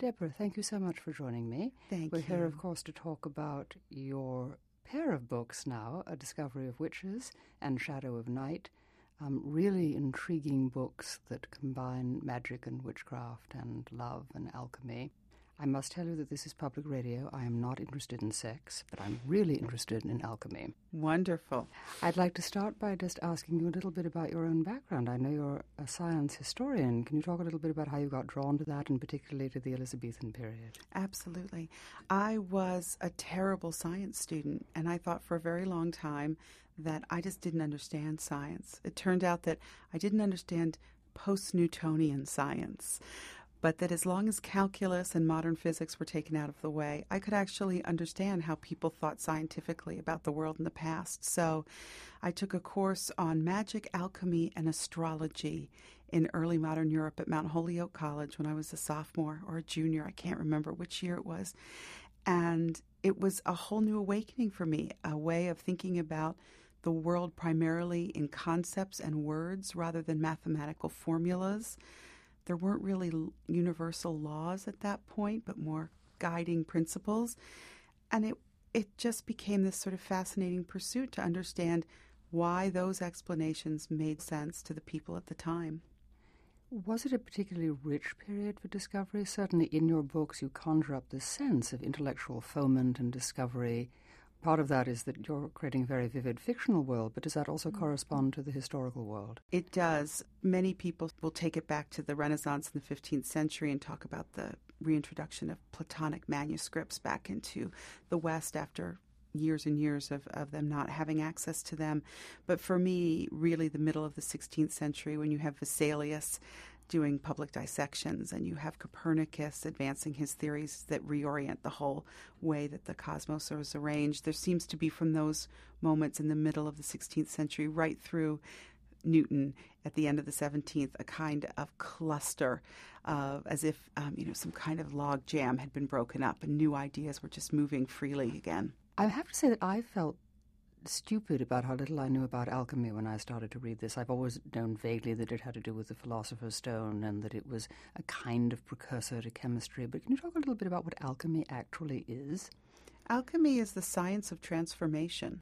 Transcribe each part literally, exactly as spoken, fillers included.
Deborah, thank you so much for joining me. Thank We're you. We're here, of course, to talk about your pair of books now, A Discovery of Witches and Shadow of Night, um, really intriguing books that combine magic and witchcraft and love and alchemy. I must tell you that this is public radio. I am not interested in sex, but I'm really interested in alchemy. Wonderful. I'd like to start by just asking you a little bit about your own background. I know you're a science historian. Can you talk a little bit about how you got drawn to that, and particularly to the Elizabethan period? Absolutely. I was a terrible science student, and I thought for a very long time that I just didn't understand science. It turned out that I didn't understand post-Newtonian science, but that as long as calculus and modern physics were taken out of the way, I could actually understand how people thought scientifically about the world in the past. So I took a course on magic, alchemy, and astrology in early modern Europe at Mount Holyoke College when I was a sophomore or a junior. I can't remember which year it was. And it was a whole new awakening for me, a way of thinking about the world primarily in concepts and words rather than mathematical formulas. There weren't really universal laws at that point, but more guiding principles. And it it just became this sort of fascinating pursuit to understand why those explanations made sense to the people at the time. Was it a particularly rich period for discovery? Certainly in your books you conjure up this sense of intellectual foment and discovery. Part of that is that you're creating a very vivid fictional world, but does that also correspond to the historical world? It does. Many people will take it back to the Renaissance in the fifteenth century and talk about the reintroduction of Platonic manuscripts back into the West after years and years of, of them not having access to them. But for me, really the middle of the sixteenth century, when you have Vesalius doing public dissections and you have Copernicus advancing his theories that reorient the whole way that the cosmos is arranged, there seems to be from those moments in the middle of the sixteenth century right through Newton at the end of the seventeenth, a kind of cluster, uh, as if um, you know some kind of log jam had been broken up and new ideas were just moving freely again. I have to say that I felt stupid about how little I knew about alchemy when I started to read this. I've always known vaguely that it had to do with the Philosopher's Stone and that it was a kind of precursor to chemistry. But can you talk a little bit about what alchemy actually is? Alchemy is the science of transformation.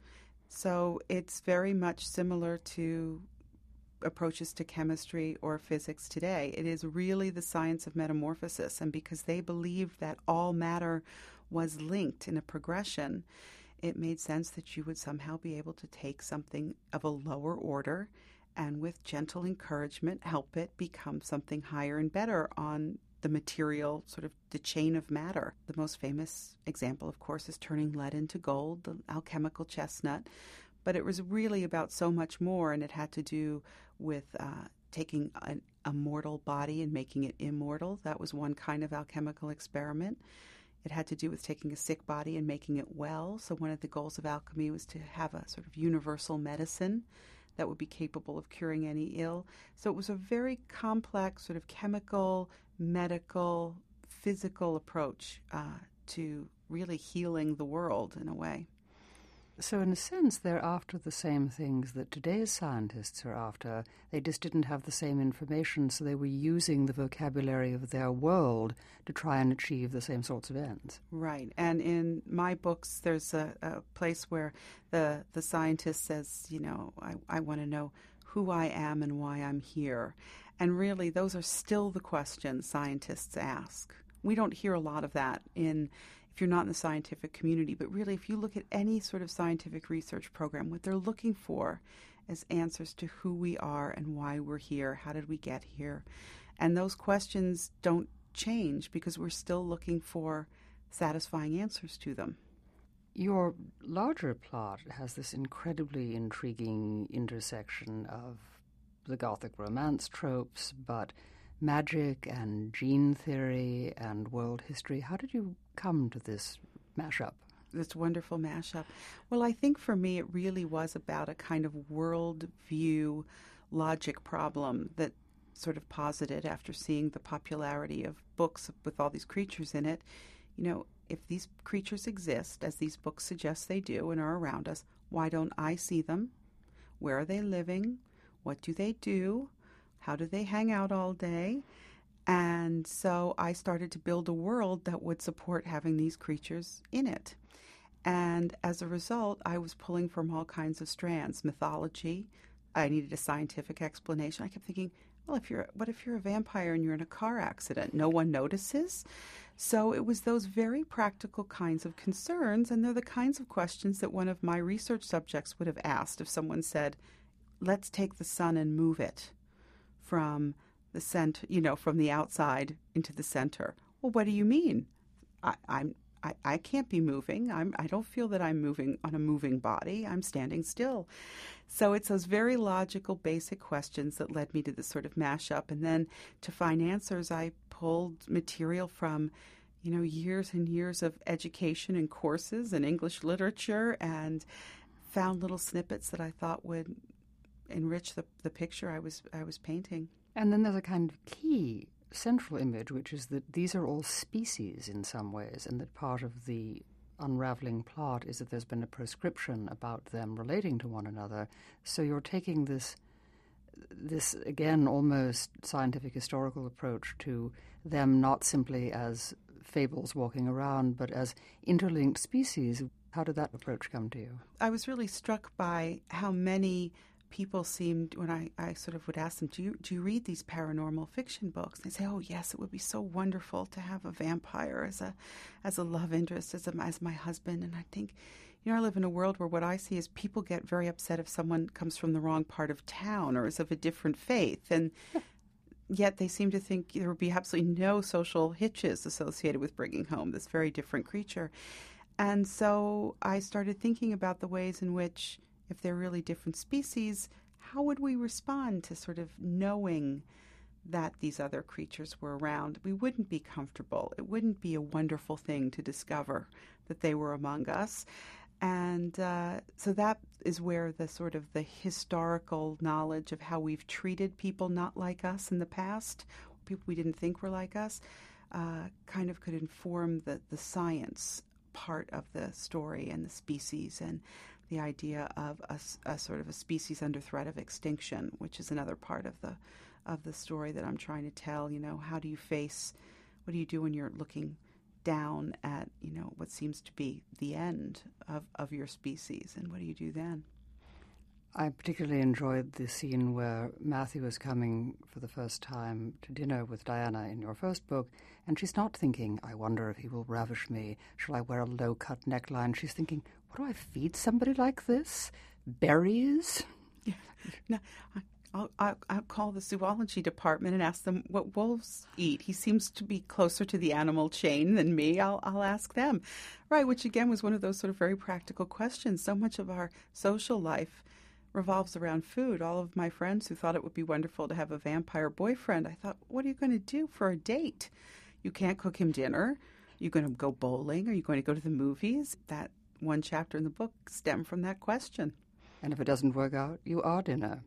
So it's very much similar to approaches to chemistry or physics today. It is really the science of metamorphosis. And because they believed that all matter was linked in a progression, it made sense that you would somehow be able to take something of a lower order and with gentle encouragement help it become something higher and better on the material, sort of the chain of matter. The most famous example, of course, is turning lead into gold, the alchemical chestnut. But it was really about so much more, and it had to do with uh, taking an, a mortal body and making it immortal. That was one kind of alchemical experiment. It had to do with taking a sick body and making it well. So one of the goals of alchemy was to have a sort of universal medicine that would be capable of curing any ill. So it was a very complex sort of chemical, medical, physical approach uh, to really healing the world in a way. So in a sense, they're after the same things that today's scientists are after. They just didn't have the same information, so they were using the vocabulary of their world to try and achieve the same sorts of ends. Right. And in my books, there's a, a place where the, the scientist says, you know, I, I want to know who I am and why I'm here. And really, those are still the questions scientists ask. We don't hear a lot of that in if you're not in the scientific community, but really if you look at any sort of scientific research program, what they're looking for is answers to who we are and why we're here, how did we get here? And those questions don't change because we're still looking for satisfying answers to them. Your larger plot has this incredibly intriguing intersection of the Gothic romance tropes, but magic and gene theory and world history. How did you come to this mashup? This wonderful mashup. Well, I think for me it really was about a kind of world view logic problem that sort of posited after seeing the popularity of books with all these creatures in it. You know, if these creatures exist, as these books suggest they do and are around us, why don't I see them? Where are they living? What do they do? How do they hang out all day? And so I started to build a world that would support having these creatures in it. And as a result, I was pulling from all kinds of strands. Mythology, I needed a scientific explanation. I kept thinking, well, if you're, what if you're a vampire and you're in a car accident? No one notices? So it was those very practical kinds of concerns, and they're the kinds of questions that one of my research subjects would have asked if someone said, let's take the sun and move it from the center, you know, from the outside into the center. Well, what do you mean? I, I'm I, I can't be moving. I'm, I don't feel that I'm moving on a moving body. I'm standing still. So it's those very logical, basic questions that led me to this sort of mashup. And then to find answers, I pulled material from, you know, years and years of education and courses and English literature, and found little snippets that I thought would enrich the, the picture I was I was painting. And then there's a kind of key central image, which is that these are all species in some ways, and that part of the unraveling plot is that there's been a prescription about them relating to one another. So you're taking this, this again, almost scientific historical approach to them not simply as fables walking around, but as interlinked species. How did that approach come to you? I was really struck by how many people seemed, when I, I sort of would ask them, do you, do you read these paranormal fiction books? And they say, oh, yes, it would be so wonderful to have a vampire as a as a love interest, as, a, as my husband. And I think, you know, I live in a world where what I see is people get very upset if someone comes from the wrong part of town or is of a different faith. And yet they seem to think there would be absolutely no social hitches associated with bringing home this very different creature. And so I started thinking about the ways in which, if they're really different species, how would we respond to sort of knowing that these other creatures were around? We wouldn't be comfortable. It wouldn't be a wonderful thing to discover that they were among us. And uh, so that is where the sort of the historical knowledge of how we've treated people not like us in the past, people we didn't think were like us, uh, kind of could inform the, the science part of the story and the species, and the idea of a, a sort of a species under threat of extinction, which is another part of the of the story that I'm trying to tell. You know, how do you face, what do you do when you're looking down at, you know, what seems to be the end of, of your species, and what do you do then? I particularly enjoyed the scene where Matthew is coming for the first time to dinner with Diana in your first book, and she's not thinking, I wonder if he will ravish me. Shall I wear a low-cut neckline? She's thinking, what do I feed somebody like this? Berries? Yeah. No, I'll, I'll, I'll call the zoology department and ask them what wolves eat. He seems to be closer to the animal chain than me. I'll, I'll ask them. Right, which again was one of those sort of very practical questions. So much of our social life revolves around food. All of my friends who thought it would be wonderful to have a vampire boyfriend, I thought, what are you going to do for a date? You can't cook him dinner. You're going to go bowling? Are you going to go to the movies? That one chapter in the book stemmed from that question. And if it doesn't work out, you are dinner.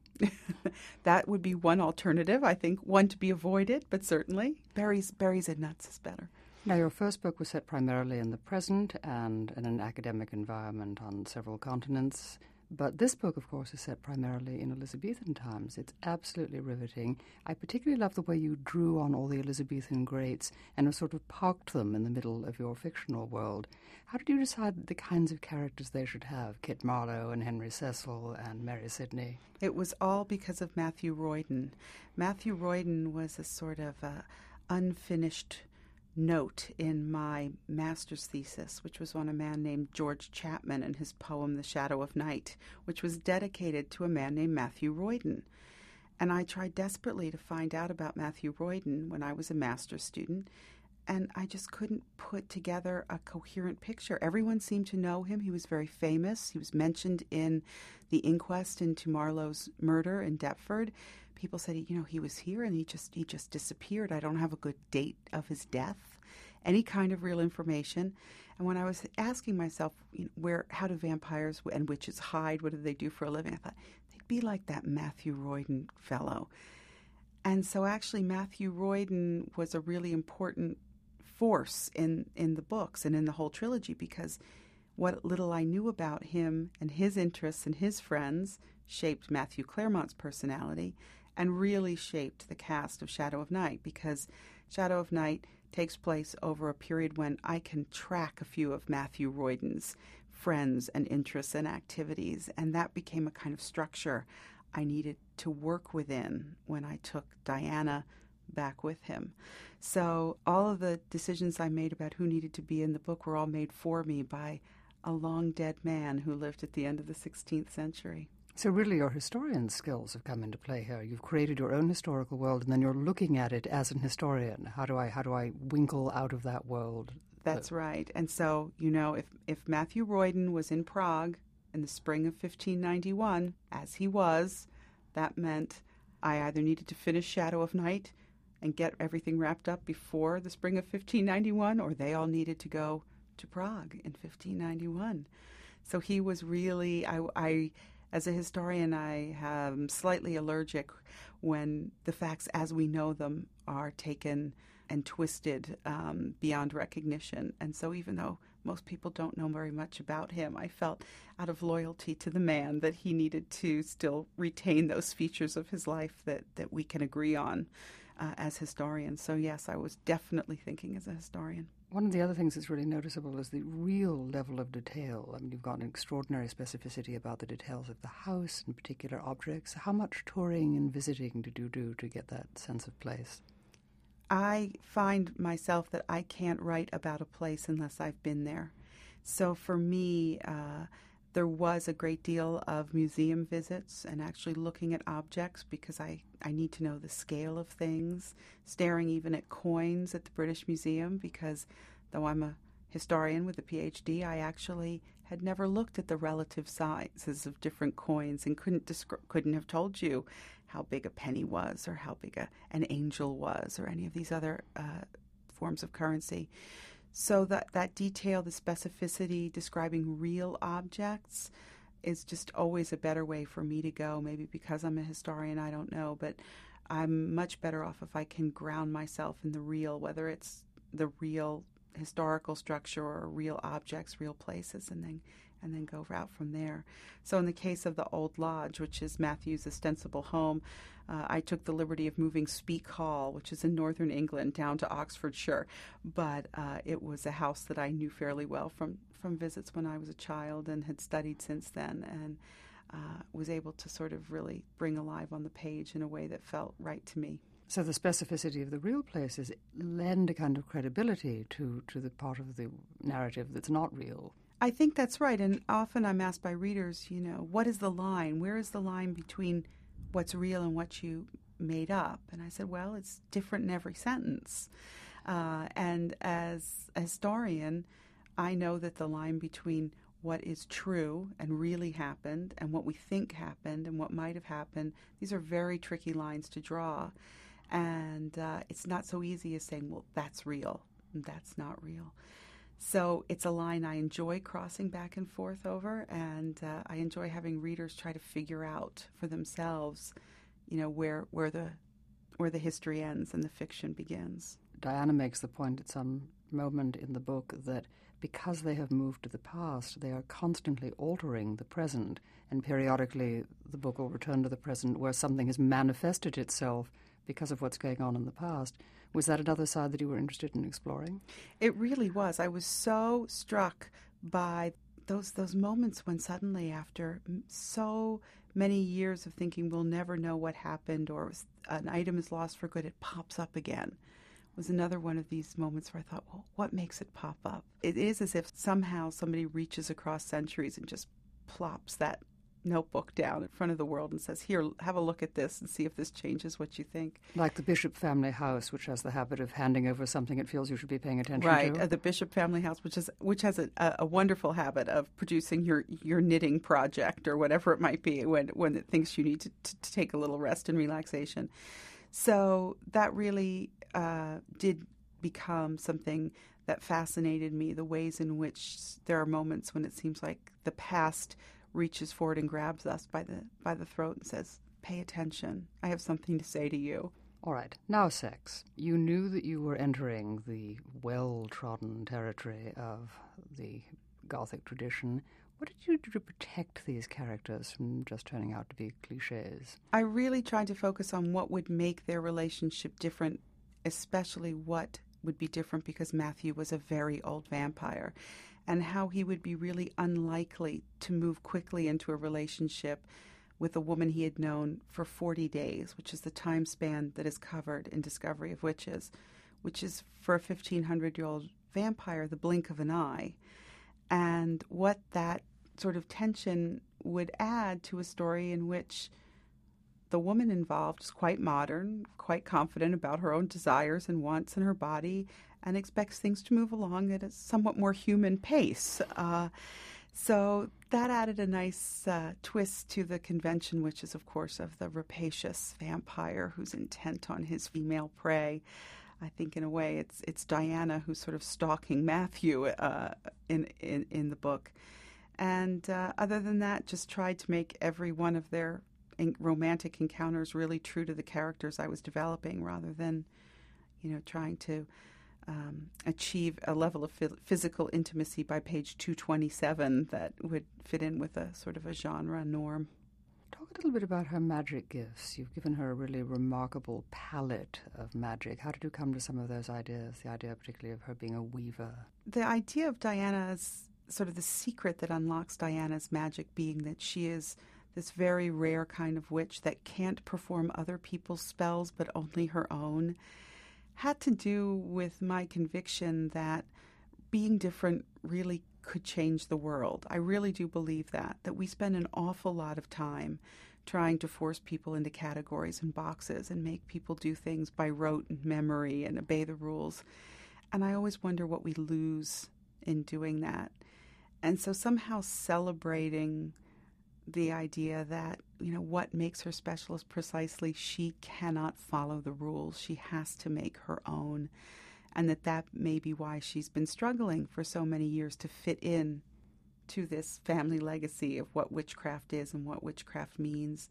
That would be one alternative, I think, one to be avoided, but certainly berries, berries and nuts is better. Now, your first book was set primarily in the present and in an academic environment on several continents. But this book, of course, is set primarily in Elizabethan times. It's absolutely riveting. I particularly love the way you drew on all the Elizabethan greats and have sort of parked them in the middle of your fictional world. How did you decide the kinds of characters they should have, Kit Marlowe and Henry Cecil and Mary Sidney? It was all because of Matthew Royden. Matthew Royden was a sort of uh, unfinished note in my master's thesis, which was on a man named George Chapman and his poem The Shadow of Night, which was dedicated to a man named Matthew Royden. And I tried desperately to find out about Matthew Royden when I was a master's student, and I just couldn't put together a coherent picture. Everyone seemed to know him. He was very famous. He was mentioned in the inquest into Marlowe's murder in Deptford. People said, you know, he was here and he just he just disappeared. I don't have a good date of his death, any kind of real information. And when I was asking myself, you know, where, how do vampires and witches hide? What do they do for a living? I thought they'd be like that Matthew Royden fellow. And so actually Matthew Royden was a really important force in, in the books and in the whole trilogy, because what little I knew about him and his interests and his friends shaped Matthew Claremont's personality. and really shaped the cast of Shadow of Night, because Shadow of Night takes place over a period when I can track a few of Matthew Royden's friends and interests and activities, and that became a kind of structure I needed to work within when I took Diana back with him. So all of the decisions I made about who needed to be in the book were all made for me by a long dead man who lived at the end of the sixteenth century. So really your historian skills have come into play here. You've created your own historical world, and then you're looking at it as an historian. How do I how do I winkle out of that world? That's right. And so, you know, if, if Matthew Royden was in Prague in the spring of fifteen ninety-one, as he was, that meant I either needed to finish Shadow of Night and get everything wrapped up before the spring of fifteen ninety-one, or they all needed to go to Prague in fifteen ninety-one. So he was really, I, I as a historian, I am slightly allergic when the facts as we know them are taken and twisted um, beyond recognition. And so even though most people don't know very much about him, I felt out of loyalty to the man that he needed to still retain those features of his life that, that we can agree on uh, as historians. So yes, I was definitely thinking as a historian. One of the other things that's really noticeable is the real level of detail. I mean, you've got an extraordinary specificity about the details of the house and particular objects. How much touring and visiting did you do to get that sense of place? I find myself that I can't write about a place unless I've been there. So for me, uh, there was a great deal of museum visits and actually looking at objects, because I, I need to know the scale of things, staring even at coins at the British Museum, because though I'm a historian with a P H D, I actually had never looked at the relative sizes of different coins and couldn't descri- couldn't have told you how big a penny was or how big a, an angel was or any of these other uh, forms of currency. So that, that detail, the specificity, describing real objects is just always a better way for me to go. Maybe because I'm a historian, I don't know, but I'm much better off if I can ground myself in the real, whether it's the real historical structure or real objects, real places, and then and then go out from there. So in the case of the Old Lodge, which is Matthew's ostensible home, uh, I took the liberty of moving Speke Hall, which is in northern England, down to Oxfordshire. But uh, it was a house that I knew fairly well from, from visits when I was a child and had studied since then, and uh, was able to sort of really bring alive on the page in a way that felt right to me. So the specificity of the real places lend a kind of credibility to, to the part of the narrative that's not real. I think that's right. And often I'm asked by readers, you know, what is the line? Where is the line between what's real and what you made up? And I said, well, it's different in every sentence. Uh, and as a historian, I know that the line between what is true and really happened and what we think happened and what might have happened, these are very tricky lines to draw. And uh, it's not so easy as saying, well, that's real and that's not real. So it's a line I enjoy crossing back and forth over, and uh, I enjoy having readers try to figure out for themselves, you know, where where the where the history ends and the fiction begins. Diana makes the point at some moment in the book that because they have moved to the past, they are constantly altering the present, and periodically the book will return to the present where something has manifested itself because of what's going on in the past. Was that another side that you were interested in exploring? It really was. I was so struck by those those moments when suddenly, after so many years of thinking we'll never know what happened or an item is lost for good, it pops up again. It was another one of these moments where I thought, well, what makes it pop up? It is as if somehow somebody reaches across centuries and just plops that notebook down in front of the world and says, here, have a look at this and see if this changes what you think. Like the Bishop family house, which has the habit of handing over something it feels you should be paying attention right, to. Right, uh, the Bishop family house, which is which has a, a wonderful habit of producing your, your knitting project or whatever it might be when, when it thinks you need to, to, to take a little rest and relaxation. So that really uh, did become something that fascinated me, the ways in which there are moments when it seems like the past reaches forward and grabs us by the by the throat and says, pay attention. I have something to say to you. All right. Now sex. You knew that you were entering the well-trodden territory of the Gothic tradition. What did you do to protect these characters from just turning out to be cliches? I really tried to focus on what would make their relationship different, especially what would be different because Matthew was a very old vampire, and how he would be really unlikely to move quickly into a relationship with a woman he had known for forty days, which is the time span that is covered in Discovery of Witches, which is for a fifteen hundred-year-old vampire the blink of an eye, and what that sort of tension would add to a story in which the woman involved is quite modern, quite confident about her own desires and wants in her body, and expects things to move along at a somewhat more human pace. Uh, so that added a nice uh, twist to the convention, which is, of course, of the rapacious vampire who's intent on his female prey. I think, in a way, it's it's Diana who's sort of stalking Matthew uh, in, in in the book. And uh, other than that, just tried to make every one of their in- romantic encounters really true to the characters I was developing, rather than, you know, trying to um, achieve a level of f- physical intimacy by page two twenty-seven that would fit in with a sort of a genre norm. Talk a little bit about her magic gifts. You've given her a really remarkable palette of magic. How did you come to some of those ideas, the idea particularly of her being a weaver? The idea of Diana's, sort of the secret that unlocks Diana's magic being that she is this very rare kind of witch that can't perform other people's spells but only her own, had to do with my conviction that being different really could change the world. I really do believe that, that we spend an awful lot of time trying to force people into categories and boxes and make people do things by rote and memory and obey the rules. And I always wonder what we lose in doing that. And so somehow celebrating the idea that, you know, what makes her special is precisely she cannot follow the rules. She has to make her own. And that that may be why she's been struggling for so many years to fit in to this family legacy of what witchcraft is and what witchcraft means.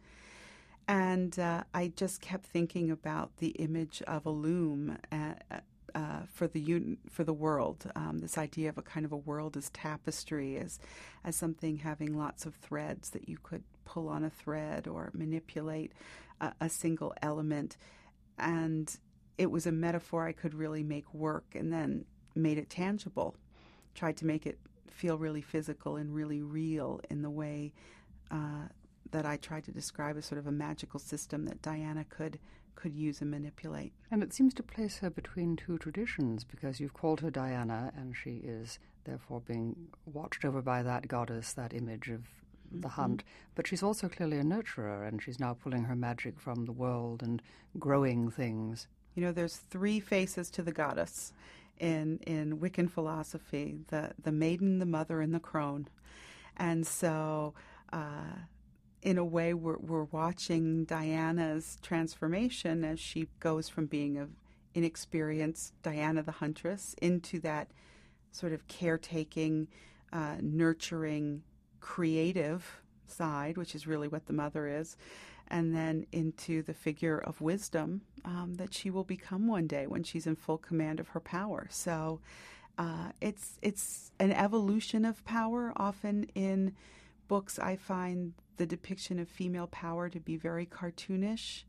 And uh, I just kept thinking about the image of a loom uh, uh, for the un- for the world. Um, this idea of a kind of a world as tapestry, as as something having lots of threads that you could pull on a thread or manipulate a, a single element. And it was a metaphor I could really make work, and then made it tangible. Tried to make it feel really physical and really real in the way uh, that I tried to describe as sort of a magical system that Diana could could use and manipulate. And it seems to place her between two traditions, because you've called her Diana, and she is therefore being watched over by that goddess, that image of the Mm-hmm. hunt. But she's also clearly a nurturer, and she's now pulling her magic from the world and growing things. You know, there's three faces to the goddess in in Wiccan philosophy: the the maiden, the mother, and the crone. And so, uh, in a way, we're we're watching Diana's transformation as she goes from being an inexperienced Diana the huntress into that sort of caretaking, uh, nurturing, creative side, which is really what the mother is, and then into the figure of wisdom um, that she will become one day when she's in full command of her power. So uh, it's it's an evolution of power. Often in books, I find the depiction of female power to be very cartoonish,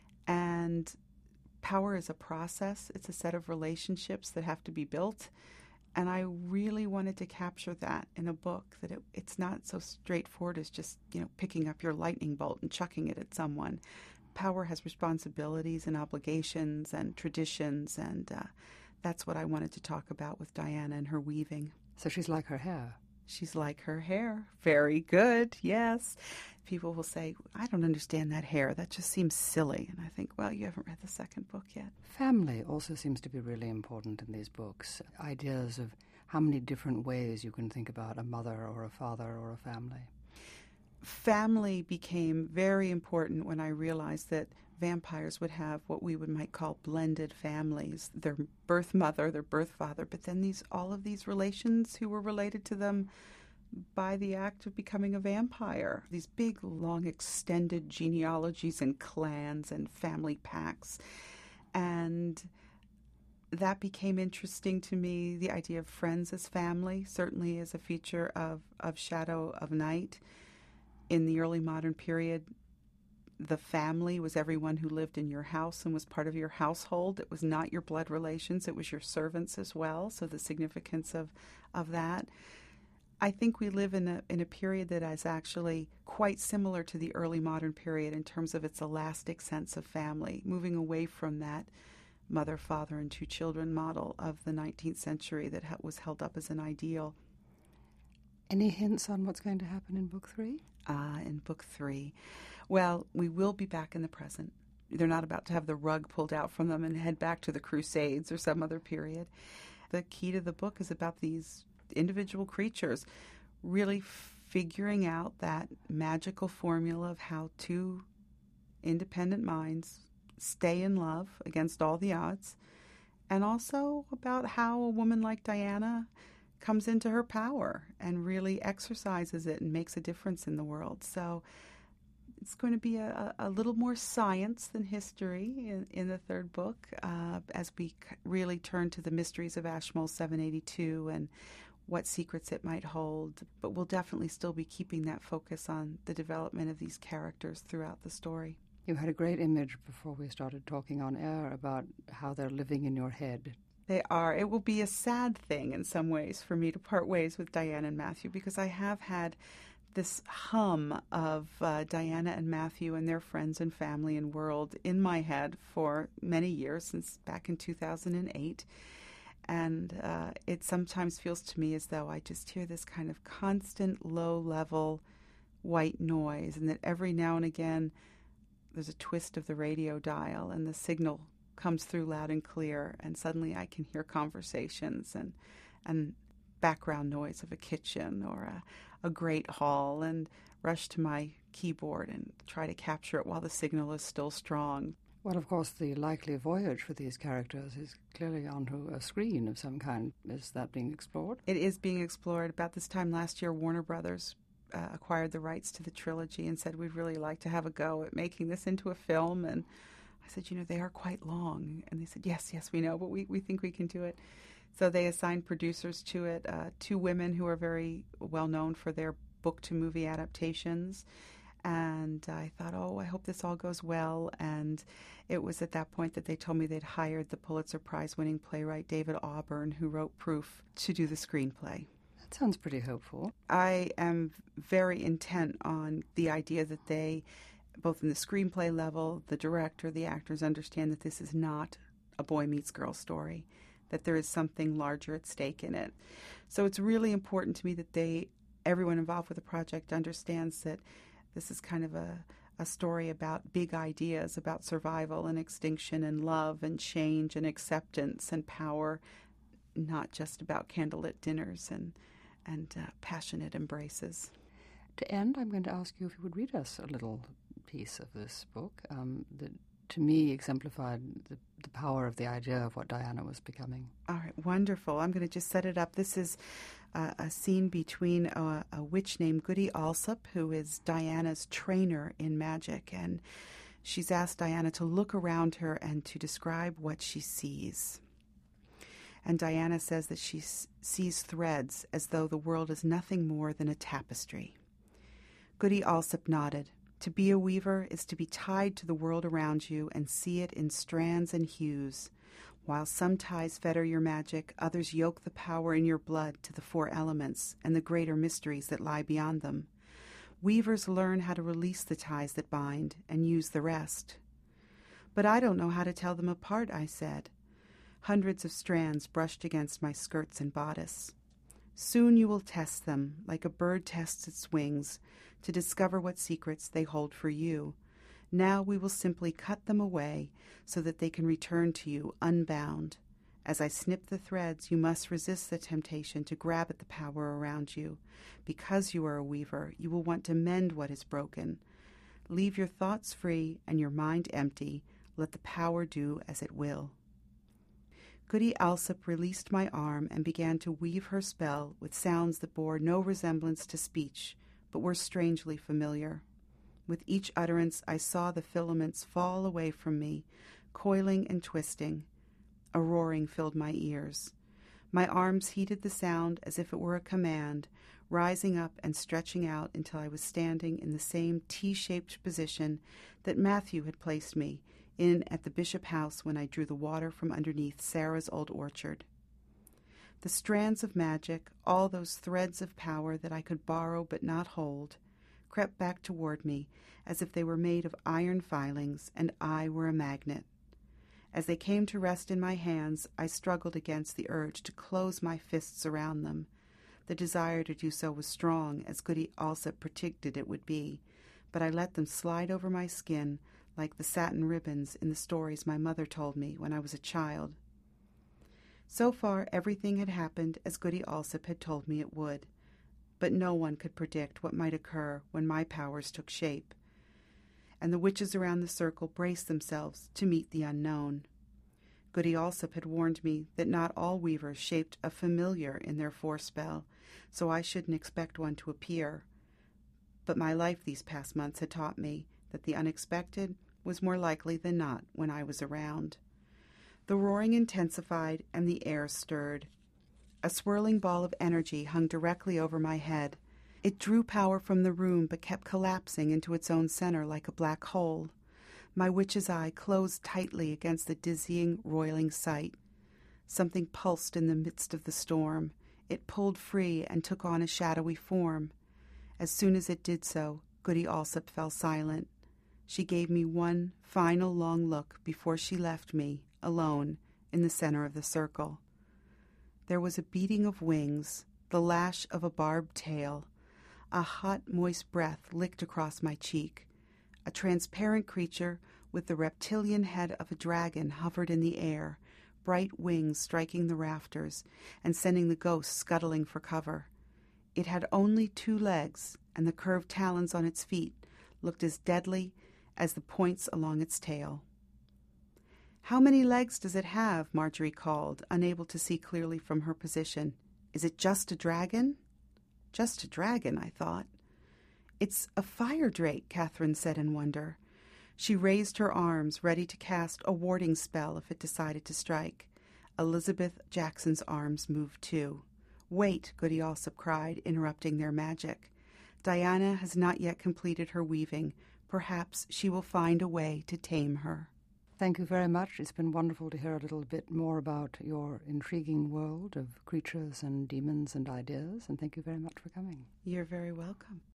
and power is a process. It's a set of relationships that have to be built. And I really wanted to capture that in a book, that it, it's not so straightforward as just, you know, picking up your lightning bolt and chucking it at someone. Power has responsibilities and obligations and traditions, and uh, that's what I wanted to talk about with Diana and her weaving. So she's like her hair. She's like her hair. Very good, yes. People will say, I don't understand that hair. That just seems silly. And I think, well, you haven't read the second book yet. Family also seems to be really important in these books. Ideas of how many different ways you can think about a mother or a father or a family. Family became very important when I realized that vampires would have what we would might call blended families. Their birth mother, their birth father, but then these all of these relations who were related to them by the act of becoming a vampire. These big, long, extended genealogies and clans and family packs. And that became interesting to me. The idea of friends as family certainly is a feature of, of Shadow of Night. In the early modern period, the family was everyone who lived in your house and was part of your household. It was not your blood relations, it was your servants as well, so the significance of, of that. I think we live in a in a period that is actually quite similar to the early modern period in terms of its elastic sense of family, moving away from that mother, father, and two children model of the nineteenth century that ha- was held up as an ideal. Any hints on what's going to happen in book three? Ah, in book three. Well, we will be back in the present. They're not about to have the rug pulled out from them and head back to the Crusades or some other period. The key to the book is about these individual creatures really figuring out that magical formula of how two independent minds stay in love against all the odds, and also about how a woman like Diana comes into her power and really exercises it and makes a difference in the world. So it's going to be a, a little more science than history in, in the third book uh, as we really turn to the mysteries of Ashmole seven eighty-two and what secrets it might hold. But we'll definitely still be keeping that focus on the development of these characters throughout the story. You had a great image before we started talking on air about how they're living in your head. They are. It will be a sad thing in some ways for me to part ways with Diana and Matthew, because I have had this hum of uh, Diana and Matthew and their friends and family and world in my head for many years, since back in two thousand eight. And uh, it sometimes feels to me as though I just hear this kind of constant low-level white noise, and that every now and again there's a twist of the radio dial and the signal comes through loud and clear, and suddenly I can hear conversations and and background noise of a kitchen or a, a great hall, and rush to my keyboard and try to capture it while the signal is still strong. Well, of course, the likely voyage for these characters is clearly onto a screen of some kind. Is that being explored? It is being explored. About this time last year, Warner Brothers uh, acquired the rights to the trilogy and said, we'd really like to have a go at making this into a film. And I said, you know, they are quite long. And they said, yes, yes, we know, but we, we think we can do it. So they assigned producers to it, uh, two women who are very well known for their book-to-movie adaptations. And I thought, oh, I hope this all goes well. And it was at that point that they told me they'd hired the Pulitzer Prize-winning playwright David Auburn, who wrote Proof, to do the screenplay. That sounds pretty hopeful. I am very intent on the idea that they, both in the screenplay level, the director, the actors, understand that this is not a boy meets girl story, that there is something larger at stake in it. So it's really important to me that they, everyone involved with the project, understands that this is kind of a, a story about big ideas, about survival and extinction and love and change and acceptance and power, not just about candlelit dinners and, and uh, passionate embraces. To end, I'm going to ask you if you would read us a little piece of this book um, that, to me, exemplified the, the power of the idea of what Diana was becoming. All right, wonderful. I'm going to just set it up. This is uh, a scene between a, a witch named Goody Alsop, who is Diana's trainer in magic, and she's asked Diana to look around her and to describe what she sees. And Diana says that she s- sees threads as though the world is nothing more than a tapestry. Goody Alsop nodded. To be a weaver is to be tied to the world around you and see it in strands and hues. While some ties fetter your magic, others yoke the power in your blood to the four elements and the greater mysteries that lie beyond them. Weavers learn how to release the ties that bind and use the rest. But I don't know how to tell them apart, I said. Hundreds of strands brushed against my skirts and bodice. Soon you will test them, like a bird tests its wings, to discover what secrets they hold for you. Now we will simply cut them away so that they can return to you unbound. As I snip the threads, you must resist the temptation to grab at the power around you. Because you are a weaver, you will want to mend what is broken. Leave your thoughts free and your mind empty. Let the power do as it will. Goody Alsop released my arm and began to weave her spell with sounds that bore no resemblance to speech, but were strangely familiar. With each utterance, I saw the filaments fall away from me, coiling and twisting. A roaring filled my ears. My arms heeded the sound as if it were a command, rising up and stretching out until I was standing in the same T-shaped position that Matthew had placed me in at the Bishop House when I drew the water from underneath Sarah's old orchard. The strands of magic, all those threads of power that I could borrow but not hold, crept back toward me as if they were made of iron filings and I were a magnet. As they came to rest in my hands, I struggled against the urge to close my fists around them. The desire to do so was strong, as Goody Alsop predicted it would be, but I let them slide over my skin like the satin ribbons in the stories my mother told me when I was a child. So far, everything had happened as Goody Alsop had told me it would, but no one could predict what might occur when my powers took shape, and the witches around the circle braced themselves to meet the unknown. Goody Alsop had warned me that not all weavers shaped a familiar in their forespell, so I shouldn't expect one to appear. But my life these past months had taught me that the unexpected was more likely than not when I was around. The roaring intensified and the air stirred. A swirling ball of energy hung directly over my head. It drew power from the room but kept collapsing into its own center like a black hole. My witch's eye closed tightly against the dizzying, roiling sight. Something pulsed in the midst of the storm. It pulled free and took on a shadowy form. As soon as it did so, Goody Alsop fell silent. She gave me one final long look before she left me, alone, in the center of the circle. There was a beating of wings, the lash of a barbed tail. A hot, moist breath licked across my cheek. A transparent creature with the reptilian head of a dragon hovered in the air, bright wings striking the rafters and sending the ghosts scuttling for cover. It had only two legs, and the curved talons on its feet looked as deadly as the points along its tail. "How many legs does it have?" Marjorie called, unable to see clearly from her position. "Is it just a dragon?" Just a dragon, I thought. "It's a fire drake," Catherine said in wonder. She raised her arms, ready to cast a warding spell if it decided to strike. Elizabeth Jackson's arms moved too. "Wait," Goody Alsop cried, interrupting their magic. "Diana has not yet completed her weaving. Perhaps she will find a way to tame her." Thank you very much. It's been wonderful to hear a little bit more about your intriguing world of creatures and demons and ideas, and thank you very much for coming. You're very welcome.